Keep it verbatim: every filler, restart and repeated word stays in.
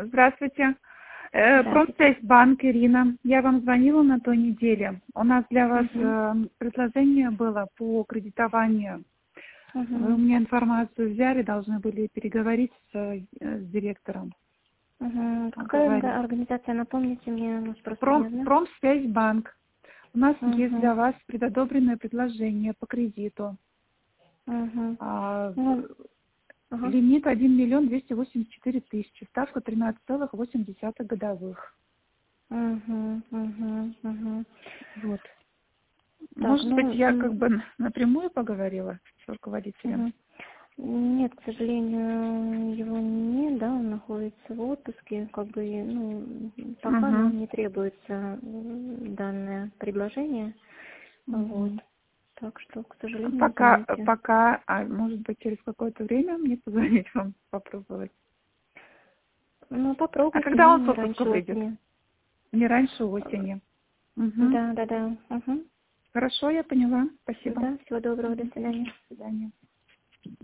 Здравствуйте. Э, Здравствуйте. Промсвязьбанк, Ирина. Я вам звонила на той неделе. У нас для вас Угу. э, предложение было по кредитованию. Угу. Вы у меня информацию взяли, должны были переговорить с, э, с директором. Угу. Он Какая говорит. орга- организация, напомните мне, у нас просто не Пром, знаю. Промсвязьбанк. У нас есть Угу. для вас предодобренное предложение по кредиту. Угу. А, Ну, ага. лимит один миллион двести восемьдесят четыре тысячи, ставка тринадцать целых восемь десятых годовых. Угу. Угу. Угу. Вот. Так, Может быть, ну, я как м, бы напрямую поговорила с руководителем? угу. Нет, к сожалению, его нет, да, он находится в отпуске, как бы, ну, пока Угу. нам не требуется м, данное предложение, вот. Угу. Так что, к сожалению, Пока, извините. пока, а может быть, через какое-то время мне позвонить вам, попробовать. Ну, А попробуйте, когда но он с не отпуска раньше выйдет? осени. Не раньше осени. Угу. Да, да, да. Угу. Хорошо, я поняла. Спасибо. Да, всего доброго, до Мгм. свидания. До свидания.